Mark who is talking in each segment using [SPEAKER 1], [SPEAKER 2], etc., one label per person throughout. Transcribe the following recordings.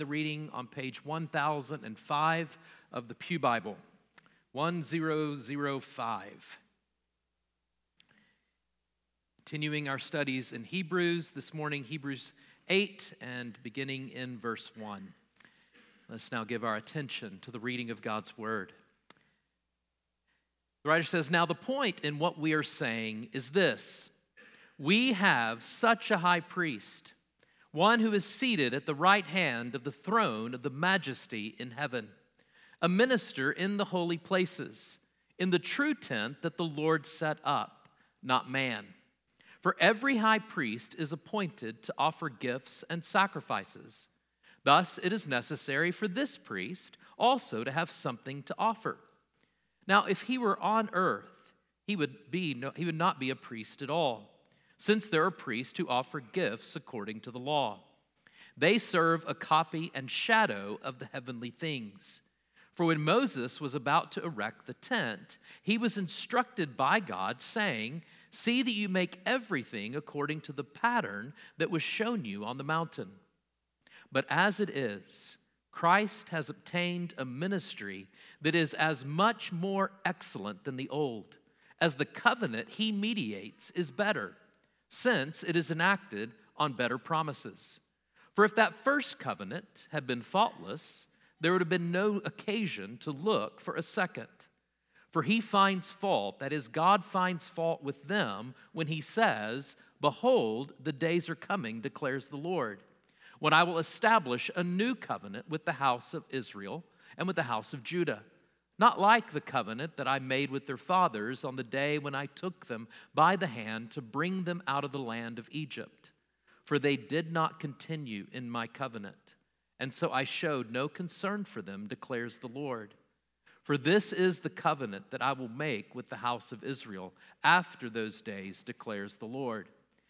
[SPEAKER 1] The reading on page 1005 of the Pew Bible, 1005. Continuing our studies in Hebrews, this morning Hebrews 8 and beginning in verse 1. Let's now give our attention to the reading of God's Word. The writer says, "Now the point in what we are saying is this: we have such a high priest, one who is seated at the right hand of the throne of the majesty in heaven, a minister in the holy places, in the true tent that the Lord set up, not man. For every high priest is appointed to offer gifts and sacrifices. Thus it is necessary for this priest also to have something to offer. Now if he were on earth, he would not be a priest at all, since there are priests who offer gifts according to the law. They serve a copy and shadow of the heavenly things. For when Moses was about to erect the tent, he was instructed by God, saying, 'See that you make everything according to the pattern that was shown you on the mountain.' But as it is, Christ has obtained a ministry that is as much more excellent than the old, as the covenant he mediates is better, since it is enacted on better promises. For if that first covenant had been faultless, there would have been no occasion to look for a second. For he finds fault, that is, God finds fault with them when he says, 'Behold, the days are coming, declares the Lord, when I will establish a new covenant with the house of Israel and with the house of Judah. Not like the covenant that I made with their fathers on the day when I took them by the hand to bring them out of the land of Egypt. For they did not continue in my covenant, and so I showed no concern for them, declares the Lord. For this is the covenant that I will make with the house of Israel after those days, declares the Lord.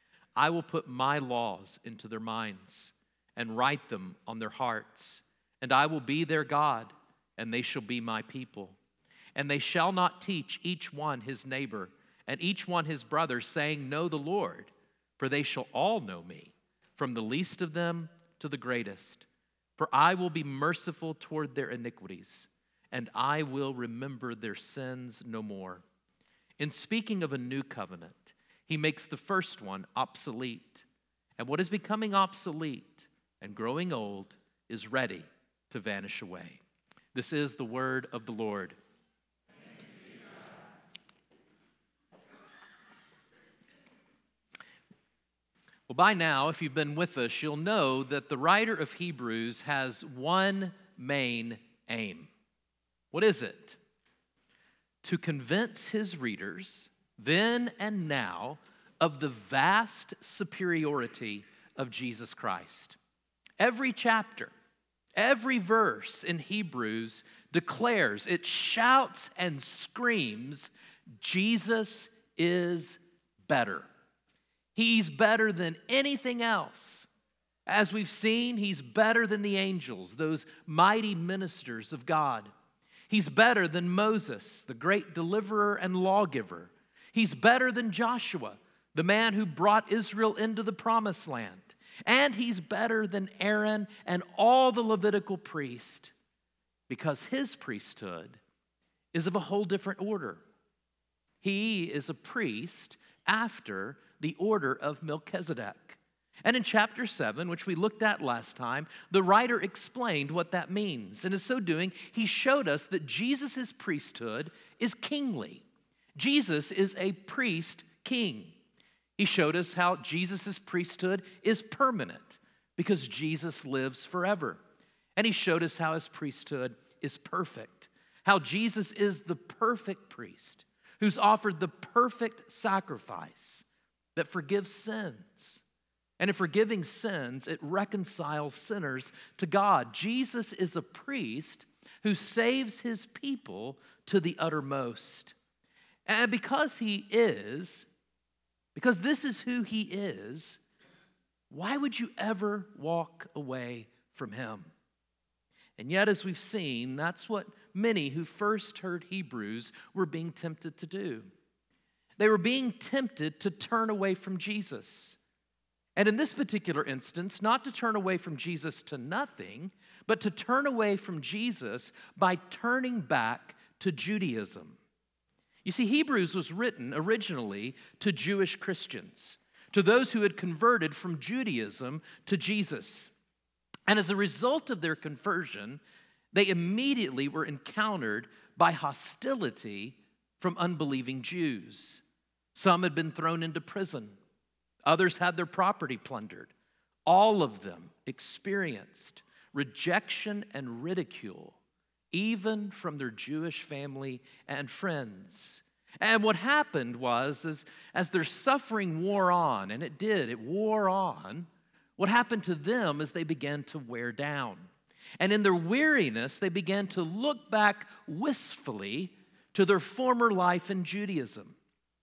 [SPEAKER 1] I will put my laws into their minds and write them on their hearts, and I will be their God, and they shall be my people. And they shall not teach each one his neighbor and each one his brother, saying, 'Know the Lord,' for they shall all know me, from the least of them to the greatest. For I will be merciful toward their iniquities, and I will remember their sins no more." In speaking of a new covenant, he makes the first one obsolete. And what is becoming obsolete and growing old is ready to vanish away. This is the word of the Lord. Well, by now, if you've been with us, you'll know that the writer of Hebrews has one main aim. What is it? To convince his readers, then and now, of the vast superiority of Jesus Christ. Every chapter, every verse in Hebrews declares, it shouts and screams, Jesus is better. He's better than anything else. As we've seen, he's better than the angels, those mighty ministers of God. He's better than Moses, the great deliverer and lawgiver. He's better than Joshua, the man who brought Israel into the promised land. And he's better than Aaron and all the Levitical priests, because his priesthood is of a whole different order. He is a priest after the order of Melchizedek. And in chapter 7, which we looked at last time, the writer explained what that means. And in so doing, he showed us that Jesus' priesthood is kingly. Jesus is a priest king. He showed us how Jesus' priesthood is permanent because Jesus lives forever. And he showed us how his priesthood is perfect, how Jesus is the perfect priest who's offered the perfect sacrifice that forgives sins. And in forgiving sins, it reconciles sinners to God. Jesus is a priest who saves his people to the uttermost. And because this is who he is, why would you ever walk away from him? And yet, as we've seen, that's what many who first heard Hebrews were being tempted to do. They were being tempted to turn away from Jesus. And in this particular instance, not to turn away from Jesus to nothing, but to turn away from Jesus by turning back to Judaism. You see, Hebrews was written originally to Jewish Christians, to those who had converted from Judaism to Jesus. And as a result of their conversion, they immediately were encountered by hostility from unbelieving Jews. Some had been thrown into prison. Others had their property plundered. All of them experienced rejection and ridicule, even from their Jewish family and friends. And what happened was, as their suffering wore on, and it wore on, what happened to them is they began to wear down. And in their weariness, they began to look back wistfully to their former life in Judaism.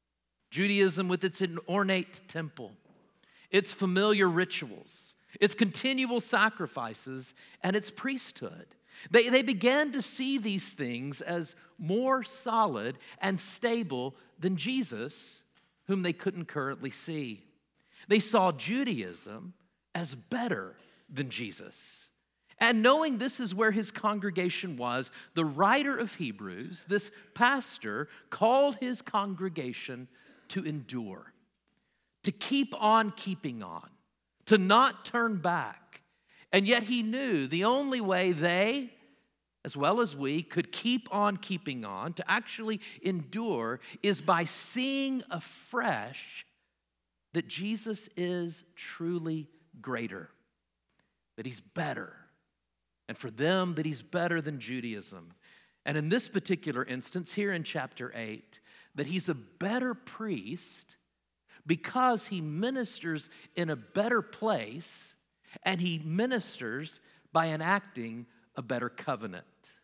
[SPEAKER 1] Judaism with its ornate temple, its familiar rituals, its continual sacrifices, and its priesthood. They began to see these things as more solid and stable than Jesus, whom they couldn't currently see. They saw Judaism as better than Jesus. And knowing this is where his congregation was, the writer of Hebrews, this pastor, called his congregation to endure, to keep on keeping on, to not turn back. And yet he knew the only way they, as well as we, could keep on keeping on, to actually endure, is by seeing afresh that Jesus is truly greater, that he's better, and for them that he's better than Judaism. And in this particular instance, here in chapter 8, that he's a better priest because he ministers in a better place, and he ministers by enacting a better covenant.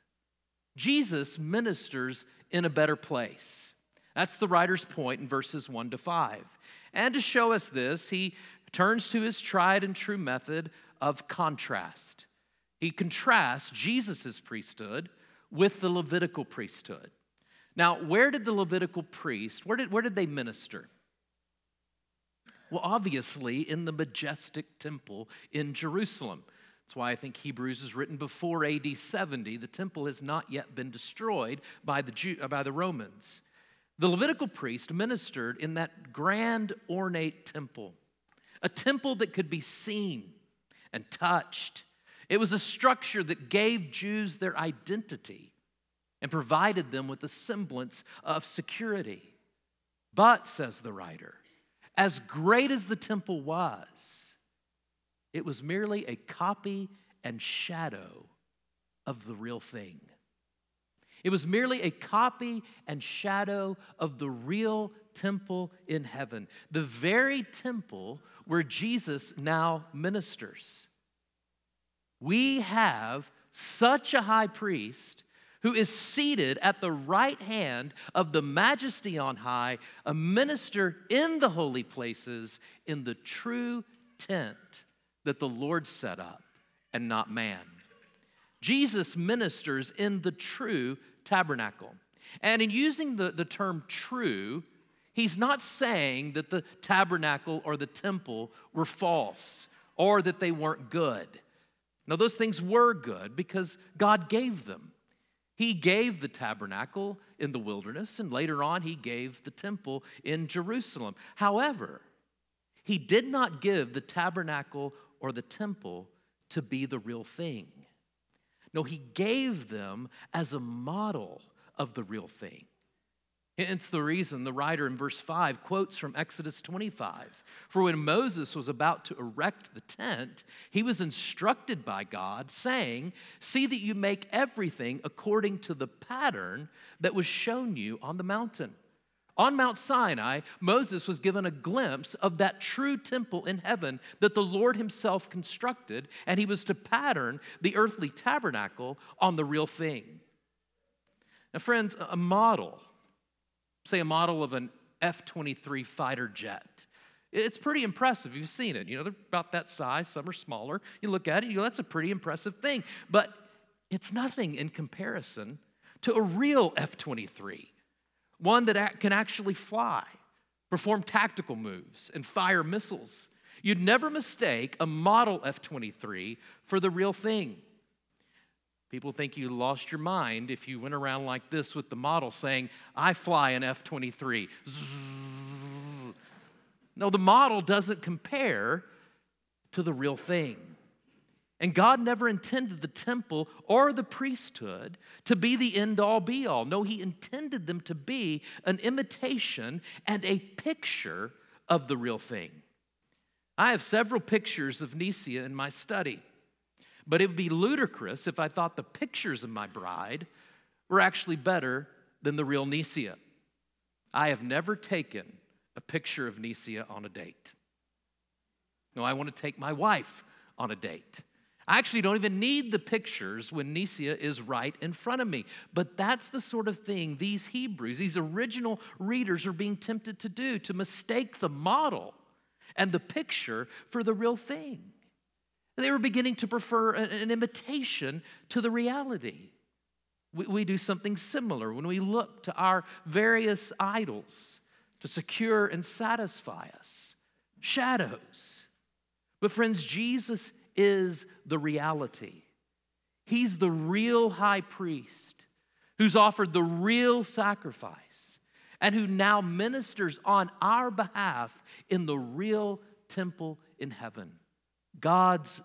[SPEAKER 1] Jesus ministers in a better place. That's the writer's point in verses 1 to 5. And to show us this, he turns to his tried and true method of contrast. He contrasts Jesus' priesthood with the Levitical priesthood. Now, where did the Levitical priest, where did they minister? Well, obviously in the majestic temple in Jerusalem. That's why I think Hebrews is written before AD 70. The temple has not yet been destroyed by the Romans. The Levitical priest ministered in that grand ornate temple, a temple that could be seen and touched. It was a structure that gave Jews their identity and provided them with a semblance of security. But, says the writer, as great as the temple was, it was merely a copy and shadow of the real thing. It was merely a copy and shadow of the real temple in heaven, the very temple where Jesus now ministers. We have such a high priest who is seated at the right hand of the Majesty on high, a minister in the holy places, in the true tent that the Lord set up, and not man. Jesus ministers in the true tabernacle. And in using the term true, he's not saying that the tabernacle or the temple were false or that they weren't good. Now, those things were good because God gave them. He gave the tabernacle in the wilderness, and later on he gave the temple in Jerusalem. However, he did not give the tabernacle or the temple to be the real thing. No, he gave them as a model of the real thing. It's the reason the writer in verse 5 quotes from Exodus 25. For when Moses was about to erect the tent, he was instructed by God, saying, "See that you make everything according to the pattern that was shown you on the mountain." On Mount Sinai, Moses was given a glimpse of that true temple in heaven that the Lord himself constructed, and he was to pattern the earthly tabernacle on the real thing. Now, friends, a model, say a model of an F-23 fighter jet, it's pretty impressive. You've seen it. You know, they're about that size. Some are smaller. You look at it, you go, that's a pretty impressive thing. But it's nothing in comparison to a real F-23. One that can actually fly, perform tactical moves, and fire missiles. You'd never mistake a model F-23 for the real thing. People think you lost your mind if you went around like this with the model saying, I fly an F-23. No, the model doesn't compare to the real thing. And God never intended the temple or the priesthood to be the end-all, be-all. No, He intended them to be an imitation and a picture of the real thing. I have several pictures of Nisia in my study, but it would be ludicrous if I thought the pictures of my bride were actually better than the real Nisia. I have never taken a picture of Nisia on a date. No, I want to take my wife on a date. I actually don't even need the pictures when Nisia is right in front of me. But that's the sort of thing these Hebrews, these original readers, are being tempted to do, to mistake the model and the picture for the real thing. They were beginning to prefer an imitation to the reality. We do something similar when we look to our various idols to secure and satisfy us. Shadows. But friends, Jesus is the reality. He's the real high priest who's offered the real sacrifice and who now ministers on our behalf in the real temple in heaven, God's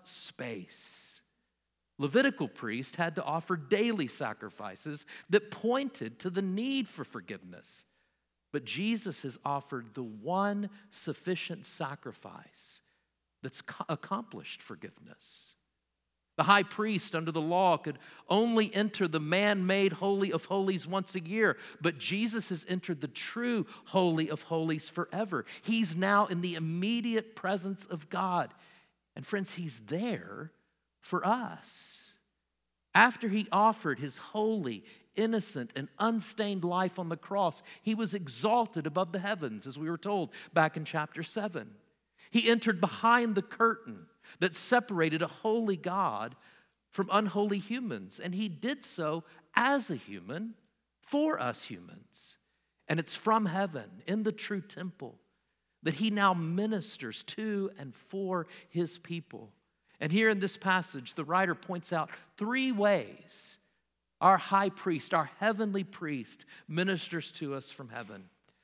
[SPEAKER 1] space. Levitical priests had to offer daily sacrifices that pointed to the need for forgiveness. But Jesus has offered the one sufficient sacrifice that's accomplished forgiveness. The high priest under the law could only enter the man-made Holy of Holies once a year, but Jesus has entered the true Holy of Holies forever. He's now in the immediate presence of God. And friends, He's there for us. After He offered His holy, innocent, and unstained life on the cross, He was exalted above the heavens, as we were told back in chapter 7. He entered behind the curtain that separated a holy God from unholy humans, and He did so as a human for us humans. And it's from heaven, in the true temple, that He now ministers to and for His people. And here in this passage, the writer points out 3 ways our high priest, our heavenly priest, ministers to us from heaven.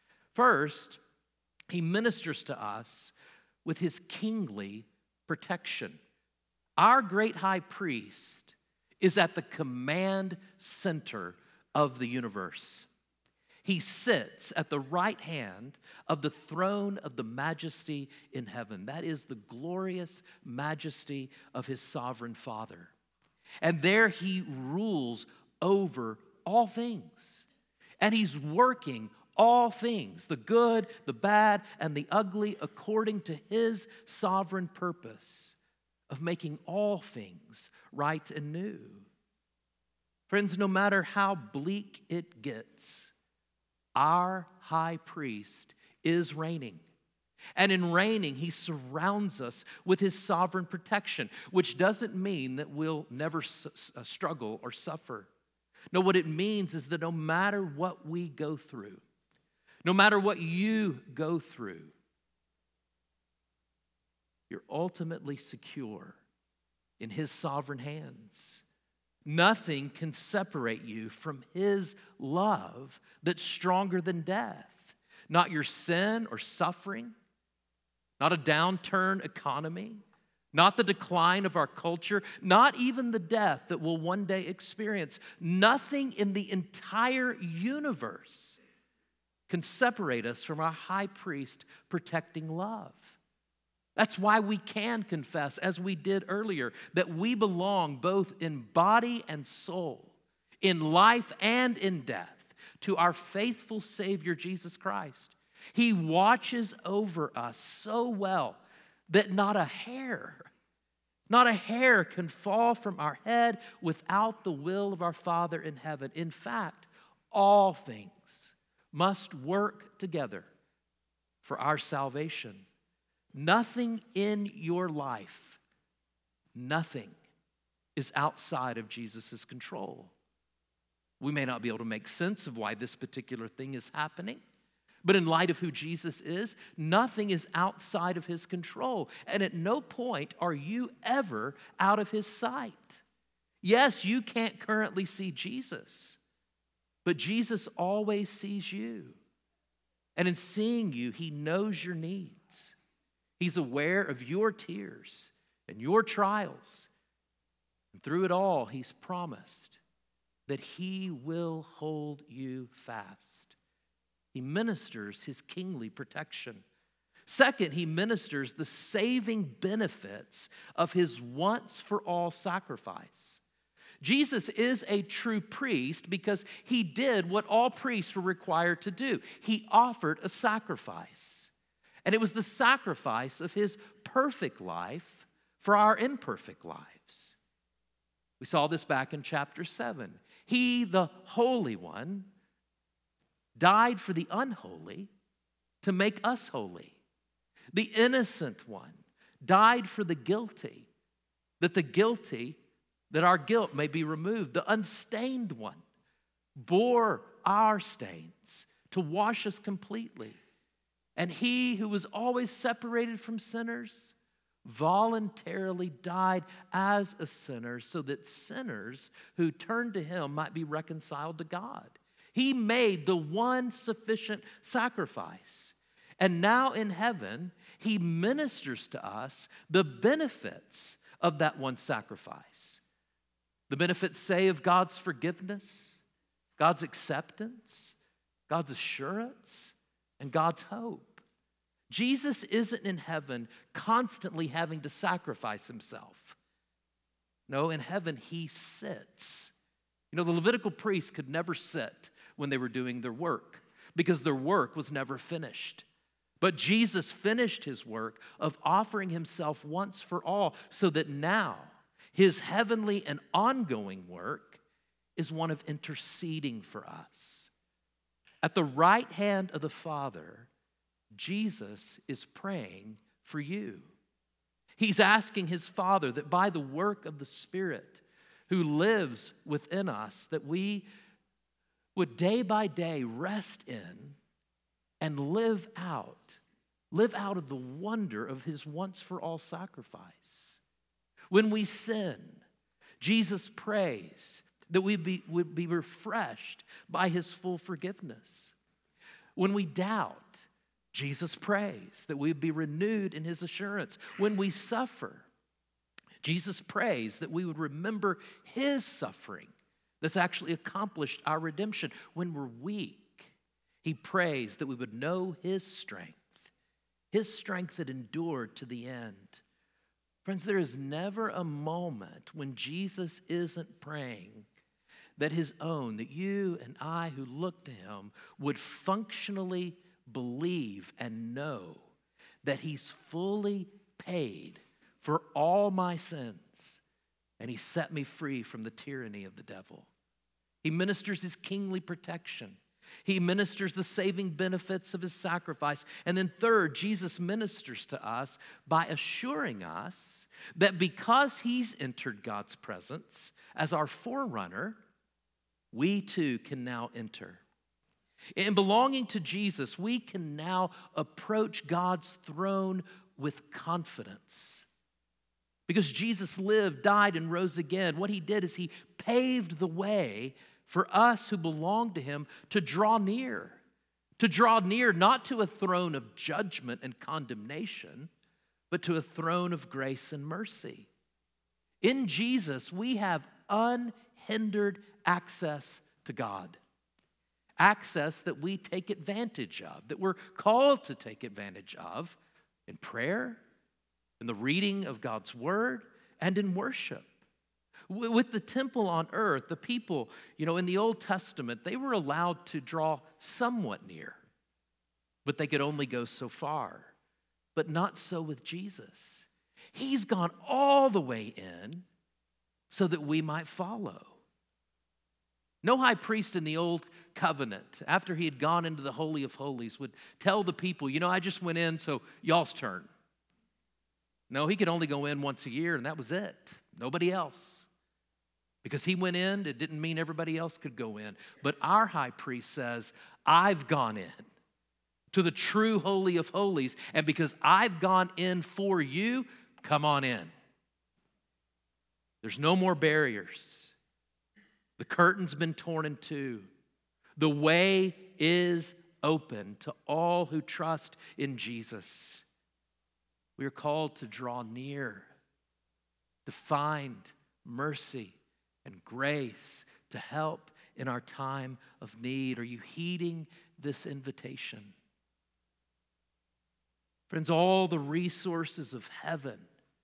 [SPEAKER 1] First, He ministers to us with His kingly protection. Our great high priest is at the command center of the universe. He sits at the right hand of the throne of the majesty in heaven. That is the glorious majesty of His sovereign Father. And there He rules over all things. And He's working all things, the good, the bad, and the ugly, according to His sovereign purpose of making all things right and new. Friends, no matter how bleak it gets, our high priest is reigning. And in reigning, He surrounds us with His sovereign protection, which doesn't mean that we'll never struggle or suffer. No, what it means is that no matter what we go through, no matter what you go through, you're ultimately secure in His sovereign hands. Nothing can separate you from His love that's stronger than death. Not your sin or suffering, not a downturn economy, not the decline of our culture, not even the death that we'll one day experience. Nothing in the entire universe can separate us from our high priest protecting love. That's why we can confess, as we did earlier, that we belong both in body and soul, in life and in death, to our faithful Savior, Jesus Christ. He watches over us so well that not a hair can fall from our head without the will of our Father in heaven. In fact, all things must work together for our salvation. Nothing in your life, nothing is outside of Jesus' control. We may not be able to make sense of why this particular thing is happening, But in light of who Jesus is, nothing is outside of his control. And at no point are you ever out of his sight. Yes, you can't currently see Jesus, but Jesus always sees you. And in seeing you, he knows your needs. He's aware of your tears and your trials. And through it all, he's promised that he will hold you fast. He ministers his kingly protection. Second, he ministers the saving benefits of his once-for-all sacrifice. Jesus is a true priest because he did what all priests were required to do. He offered a sacrifice. And it was the sacrifice of his perfect life for our imperfect lives. We saw this back in chapter 7. He, the Holy One, died for the unholy to make us holy. The innocent one died for the guilty, that our guilt may be removed. The unstained one bore our stains to wash us completely. And he who was always separated from sinners voluntarily died as a sinner so that sinners who turned to him might be reconciled to God. He made the one sufficient sacrifice. And now in heaven, he ministers to us the benefits of that one sacrifice. The benefits, say, of God's forgiveness, God's acceptance, God's assurance, and God's hope. Jesus isn't in heaven constantly having to sacrifice himself. No, in heaven, he sits. You know, the Levitical priests could never sit when they were doing their work because their work was never finished. But Jesus finished his work of offering himself once for all so that now his heavenly and ongoing work is one of interceding for us. At the right hand of the Father, Jesus is praying for you. He's asking his Father that by the work of the Spirit who lives within us, that we would day by day rest in and live out of the wonder of his once-for-all sacrifice. When we sin, Jesus prays that we would be refreshed by his full forgiveness. When we doubt, Jesus prays that we would be renewed in his assurance. When we suffer, Jesus prays that we would remember his suffering that's actually accomplished our redemption. When we're weak, he prays that we would know his strength that endured to the end. Friends, there is never a moment when Jesus isn't praying that his own, that you and I who look to him would functionally believe and know that he's fully paid for all my sins and he set me free from the tyranny of the devil. He ministers his kingly protection. He ministers the saving benefits of his sacrifice. And then third, Jesus ministers to us by assuring us that because he's entered God's presence as our forerunner, we too can now enter. In belonging to Jesus, we can now approach God's throne with confidence. Because Jesus lived, died, and rose again, what he did is he paved the way for us who belong to him to draw near not to a throne of judgment and condemnation, but to a throne of grace and mercy. In Jesus, we have unhindered access to God. Access that we take advantage of, that we're called to take advantage of in prayer, in the reading of God's word, and in worship. With the temple on earth, the people, in the Old Testament, they were allowed to draw somewhat near, but they could only go so far. But not so with Jesus. He's gone all the way in so that we might follow. No high priest in the Old Covenant, after he had gone into the Holy of Holies, would tell the people, I just went in, so y'all's turn. No, he could only go in once a year, and that was it. Nobody else. Because he went in, it didn't mean everybody else could go in. But our high priest says, I've gone in. to the true Holy of Holies. And because I've gone in for you, come on in. There's no more barriers. The curtain's been torn in two. The way is open to all who trust in Jesus. We are called to draw near, to find mercy and grace, to help in our time of need. Are you heeding this invitation? Friends, all the resources of heaven,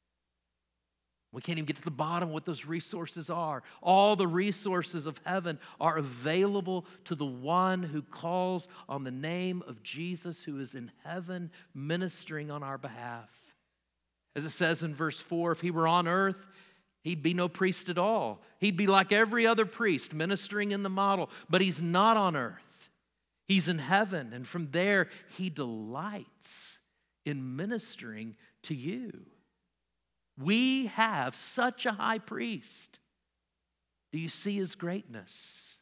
[SPEAKER 1] we can't even get to the bottom of what those resources are. All the resources of heaven are available to the one who calls on the name of Jesus, who is in heaven ministering on our behalf. As it says in verse 4, if he were on earth, he'd be no priest at all. He'd be like every other priest ministering in the model, but he's not on earth. He's in heaven, and from there he delights in ministering to you. We have such a high priest. Do you see his greatness?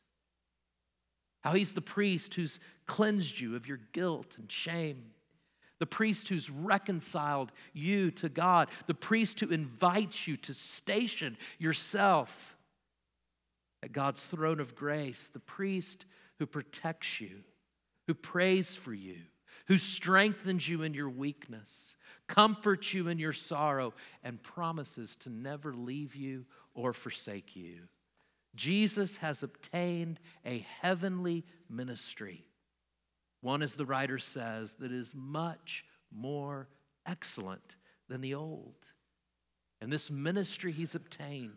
[SPEAKER 1] How he's the priest who's cleansed you of your guilt and shame. The priest who's reconciled you to God. The priest who invites you to station yourself at God's throne of grace. The priest who protects you, who prays for you, who strengthens you in your weakness, comforts you in your sorrow, and promises to never leave you or forsake you. Jesus has obtained a heavenly ministry. One, as the writer says, that is much more excellent than the old. And this ministry he's obtained,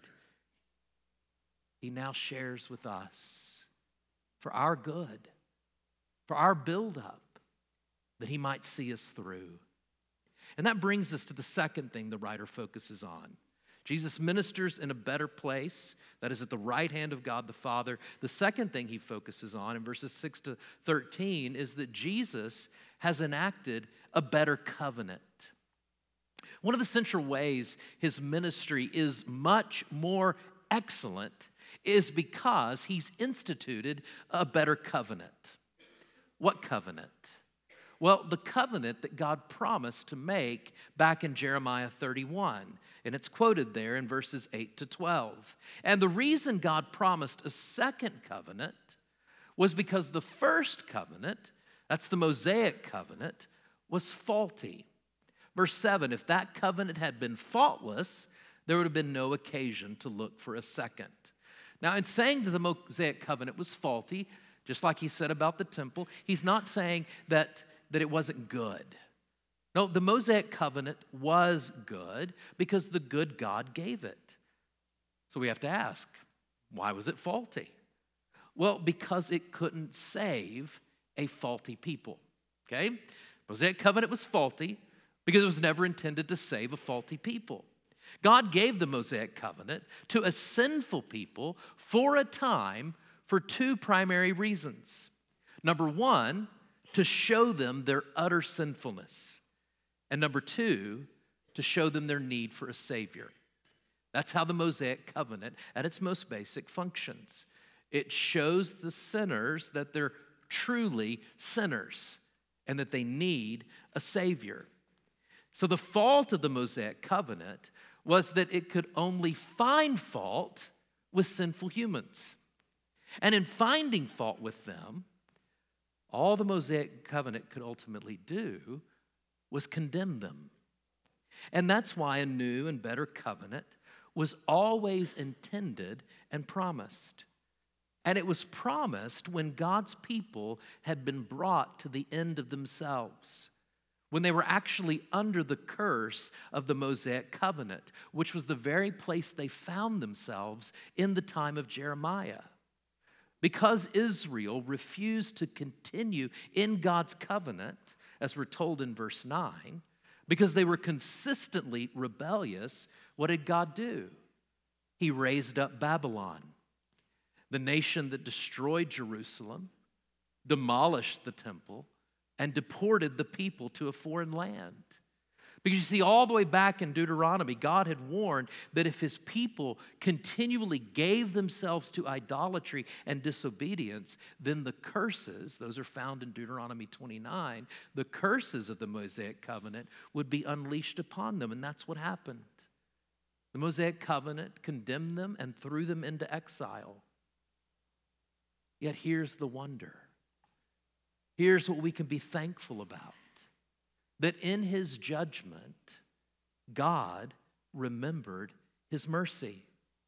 [SPEAKER 1] he now shares with us for our good, for our buildup, that he might see us through. And that brings us to the second thing the writer focuses on. Jesus ministers in a better place, that is at the right hand of God the Father. The second thing he focuses on in verses 6 to 13 is that Jesus has enacted a better covenant. One of the central ways his ministry is much more excellent is because he's instituted a better covenant. What covenant? Well, the covenant that God promised to make back in Jeremiah 31. And it's quoted there in verses 8 to 12. And the reason God promised a second covenant was because the first covenant, that's the Mosaic covenant, was faulty. Verse 7, if that covenant had been faultless, there would have been no occasion to look for a second. Now, in saying that the Mosaic covenant was faulty, just like he said about the temple, he's not saying that it wasn't good. No, the Mosaic covenant was good because the good God gave it. So we have to ask, why was it faulty? Well, because it couldn't save a faulty people. Okay? Mosaic covenant was faulty because it was never intended to save a faulty people. God gave the Mosaic covenant to a sinful people for a time for two primary reasons. Number one, to show them their utter sinfulness. And number two, to show them their need for a Savior. That's how the Mosaic covenant, at its most basic, functions. It shows the sinners that they're truly sinners and that they need a Savior. So the fault of the Mosaic covenant was that it could only find fault with sinful humans. And in finding fault with them, all the Mosaic covenant could ultimately do was condemn them. And that's why a new and better covenant was always intended and promised. And it was promised when God's people had been brought to the end of themselves, when they were actually under the curse of the Mosaic covenant, which was the very place they found themselves in the time of Jeremiah. Because Israel refused to continue in God's covenant, as we're told in verse 9, because they were consistently rebellious, what did God do? He raised up Babylon, the nation that destroyed Jerusalem, demolished the temple, and deported the people to a foreign land. Because you see, all the way back in Deuteronomy, God had warned that if his people continually gave themselves to idolatry and disobedience, then the curses, those are found in Deuteronomy 29, the curses of the Mosaic covenant would be unleashed upon them, and that's what happened. The Mosaic covenant condemned them and threw them into exile. Yet here's the wonder. Here's what we can be thankful about. That in his judgment, God remembered his mercy.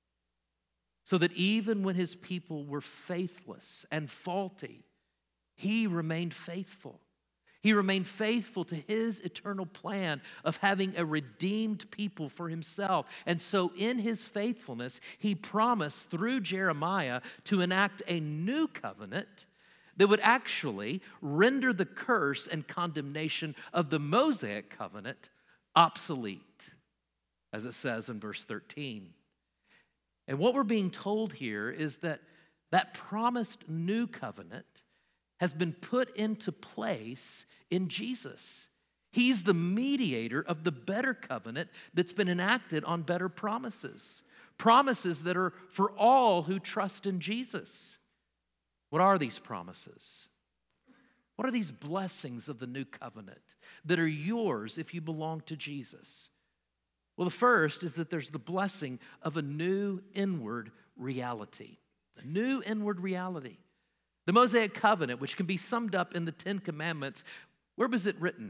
[SPEAKER 1] So that even when his people were faithless and faulty, he remained faithful. He remained faithful to his eternal plan of having a redeemed people for himself. And so in his faithfulness, he promised through Jeremiah to enact a new covenant that would actually render the curse and condemnation of the Mosaic covenant obsolete, as it says in verse 13. And what we're being told here is that that promised new covenant has been put into place in Jesus. He's the mediator of the better covenant that's been enacted on better promises, promises that are for all who trust in Jesus. What are these promises? What are these blessings of the new covenant that are yours if you belong to Jesus? Well, the first is that there's the blessing of a new inward reality. A new inward reality. The Mosaic covenant, which can be summed up in the Ten Commandments, where was it written?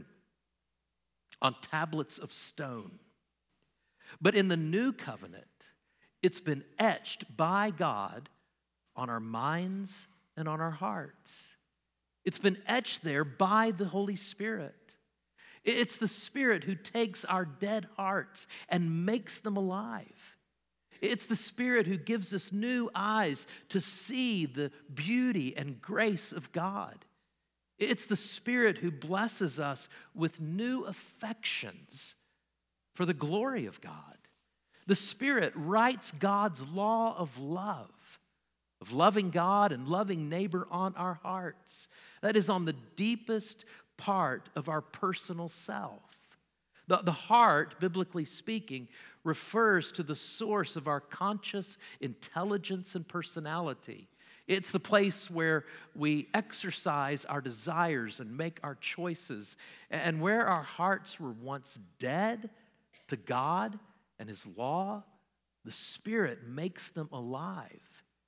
[SPEAKER 1] On tablets of stone. But in the new covenant, it's been etched by God on our minds and on our hearts. It's been etched there by the Holy Spirit. It's the Spirit who takes our dead hearts and makes them alive. It's the Spirit who gives us new eyes to see the beauty and grace of God. It's the Spirit who blesses us with new affections for the glory of God. The Spirit writes God's law of love, of loving God and loving neighbor on our hearts. That is on the deepest part of our personal self. The heart, biblically speaking, refers to the source of our conscious intelligence and personality. It's the place where we exercise our desires and make our choices, and where our hearts were once dead to God and his law, the Spirit makes them alive,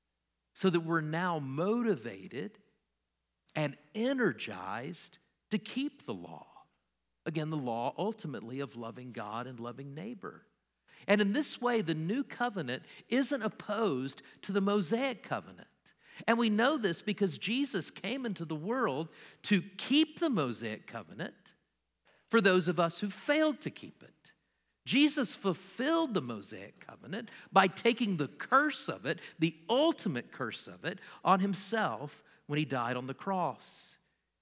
[SPEAKER 1] so that we're now motivated and energized to keep the law. Again, the law ultimately of loving God and loving neighbor. And in this way, the new covenant isn't opposed to the Mosaic covenant. And we know this because Jesus came into the world to keep the Mosaic covenant for those of us who failed to keep it. Jesus fulfilled the Mosaic covenant by taking the curse of it, the ultimate curse of it, on himself when he died on the cross.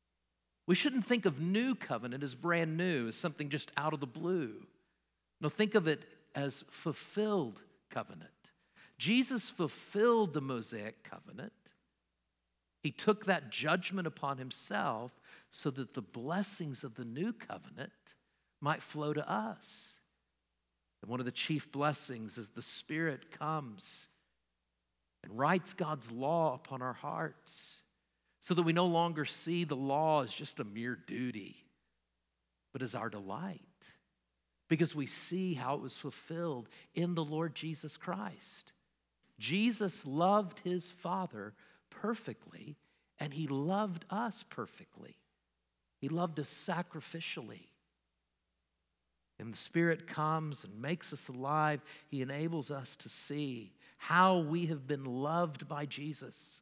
[SPEAKER 1] We shouldn't think of new covenant as brand new, as something just out of the blue. No, think of it as fulfilled covenant. Jesus fulfilled the Mosaic covenant. He took that judgment upon himself so that the blessings of the new covenant might flow to us. And one of the chief blessings is the Spirit comes and writes God's law upon our hearts so that we no longer see the law as just a mere duty, but as our delight, because we see how it was fulfilled in the Lord Jesus Christ. Jesus loved his Father perfectly, and he loved us perfectly. He loved us sacrificially. And the Spirit comes and makes us alive. He enables us to see how we have been loved by Jesus.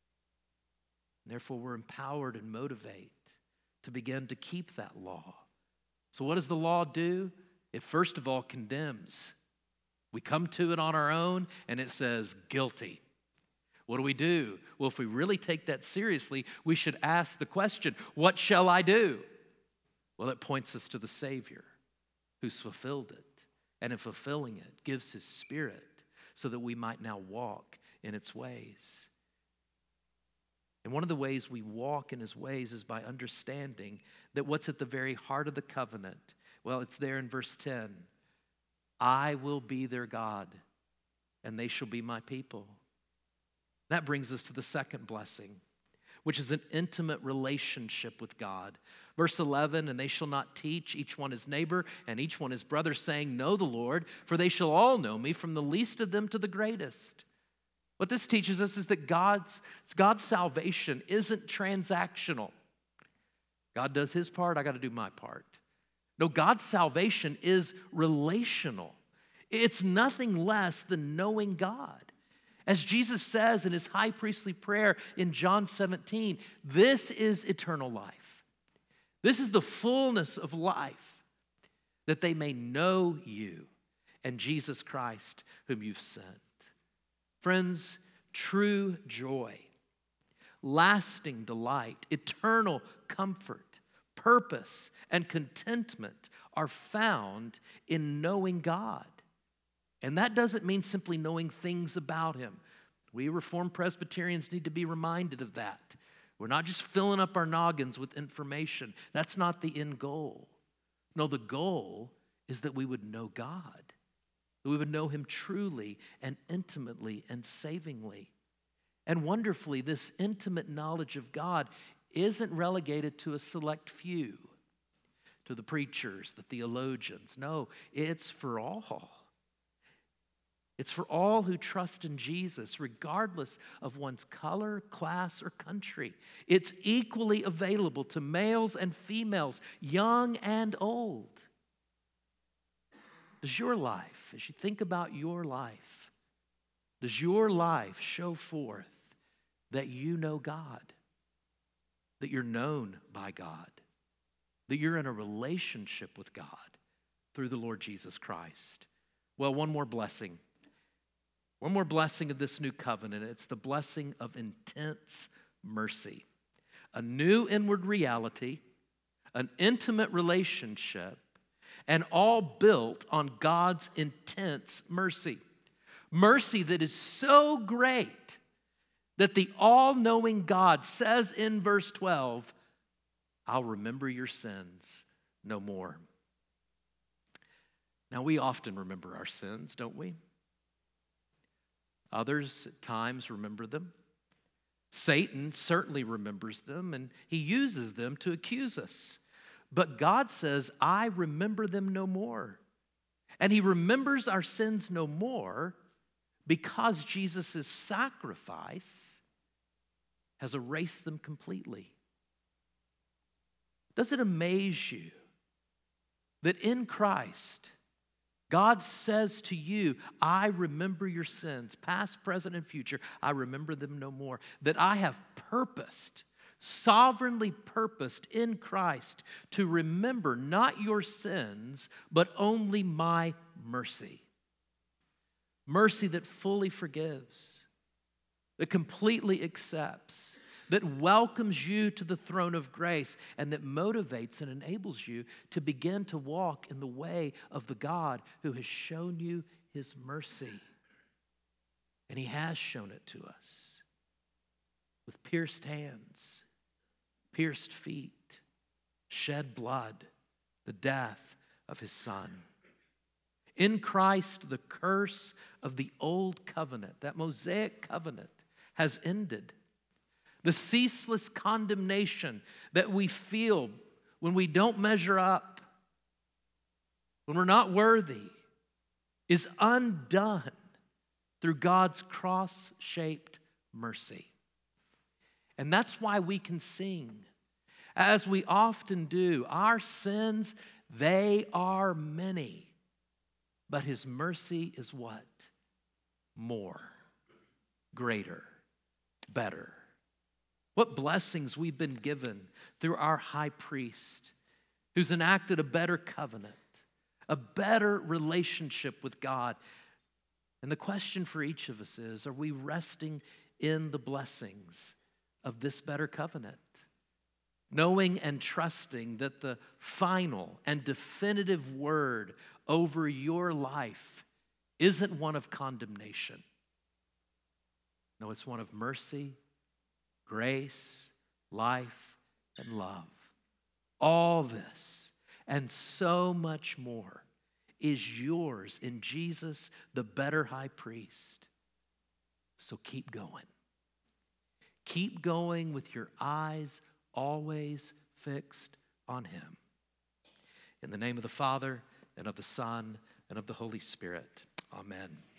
[SPEAKER 1] And therefore, we're empowered and motivated to begin to keep that law. So what does the law do? It first of all condemns. We come to it on our own, and it says, guilty. What do? Well, if we really take that seriously, we should ask the question, what shall I do? Well, it points us to the Savior who's fulfilled it, and in fulfilling it, gives his Spirit so that we might now walk in its ways. And one of the ways we walk in his ways is by understanding that what's at the very heart of the covenant, Well, it's there in verse 10. I will be their God, and they shall be my people. That brings us to the second blessing, which is an intimate relationship with God. Verse 11, and they shall not teach each one his neighbor and each one his brother, saying, know the Lord, for they shall all know me, from the least of them to the greatest. What this teaches us is that God's salvation isn't transactional. God does his part, I got to do my part. No, God's salvation is relational. It's nothing less than knowing God. As Jesus says in his high priestly prayer in John 17, this is eternal life. This is the fullness of life, that they may know you and Jesus Christ whom you've sent. Friends, true joy, lasting delight, eternal comfort, purpose, and contentment are found in knowing God. And that doesn't mean simply knowing things about him. We Reformed Presbyterians need to be reminded of that. We're not just filling up our noggins with information. That's not the end goal. No, the goal is that we would know God, that we would know him truly and intimately and savingly. And wonderfully, this intimate knowledge of God isn't relegated to a select few, to the preachers, the theologians. No, it's for all. It's for all who trust in Jesus, regardless of one's color, class, or country. It's equally available to males and females, young and old. Does your life, as you think about your life, does your life show forth that you know God, that you're known by God, that you're in a relationship with God through the Lord Jesus Christ? Well, one more blessing. One more blessing of this new covenant. It's the blessing of intense mercy. A new inward reality, an intimate relationship, and all built on God's intense mercy. Mercy that is so great that the all-knowing God says in verse 12, I'll remember your sins no more. Now, we often remember our sins, don't we? Others at times remember them. Satan certainly remembers them, and he uses them to accuse us. But God says, I remember them no more. And he remembers our sins no more because Jesus' sacrifice has erased them completely. Does it amaze you that in Christ, God says to you, I remember your sins, past, present, and future. I remember them no more. That I have purposed, sovereignly purposed in Christ to remember not your sins, but only my mercy. Mercy that fully forgives, that completely accepts, that welcomes you to the throne of grace, and that motivates and enables you to begin to walk in the way of the God who has shown you his mercy. And he has shown it to us with pierced hands, pierced feet, shed blood, the death of his Son. In Christ, the curse of the old covenant, that Mosaic covenant, has ended. The ceaseless condemnation that we feel when we don't measure up, when we're not worthy, is undone through God's cross-shaped mercy. And that's why we can sing, as we often do, our sins, they are many, but his mercy is what? More, greater, better. What blessings we've been given through our high priest, who's enacted a better covenant, a better relationship with God. And the question for each of us is, are we resting in the blessings of this better covenant? Knowing and trusting that the final and definitive word over your life isn't one of condemnation. No, it's one of mercy, grace, life, and love. All this and so much more is yours in Jesus, the better high priest. So keep going. Keep going with your eyes always fixed on him. In the name of the Father, and of the Son, and of the Holy Spirit. Amen.